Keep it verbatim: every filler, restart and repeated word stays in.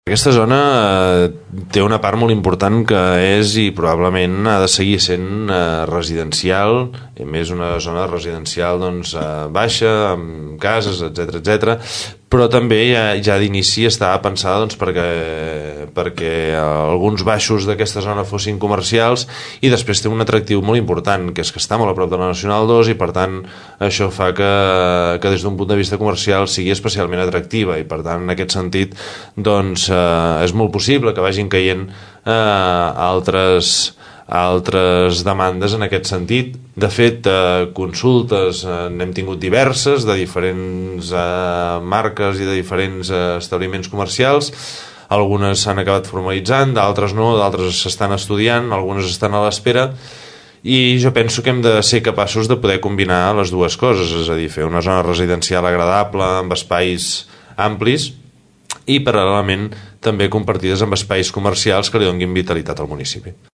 Aquesta zona eh, té una part molt important que és i probablement ha de seguir sent eh, residencial, i més una zona residencial doncs, eh, baixa, amb cases, etcètera etcètera, però també ja, ja d'inici estava pensada doncs, perquè, perquè alguns baixos d'aquesta zona fossin comercials, i després té un atractiu molt important, que és que està molt a prop de la Nacional dos, i per tant això fa que, que des d'un punt de vista comercial sigui especialment atractiva, i per tant en aquest sentit doncs, eh, és molt possible que vagin caient eh, altres altres demandes en aquest sentit. De fet, eh, consultes eh, n'hem tingut diverses de diferents eh, marques i de diferents eh, establiments comercials. Algunes s'han acabat formalitzant, d'altres no, d'altres s'estan estudiant, algunes estan a l'espera, i jo penso que hem de ser capaços de poder combinar les dues coses, és a dir, fer una zona residencial agradable amb espais amplis i paral·lelament també compartides amb espais comercials que li donin vitalitat al municipi.